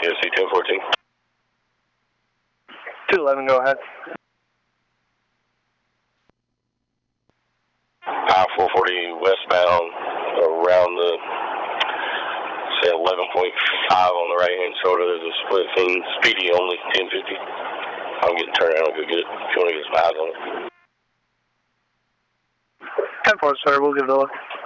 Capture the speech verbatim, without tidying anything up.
U S C ten fourteen. two eleven, go ahead. I four forty westbound around the, say, eleven point five on the right hand shoulder. There's a split scene, speedy only, ten fifty. I'm getting turned around, go get it. If you want to get some eyes on it. ten four, sir, we'll give it a look.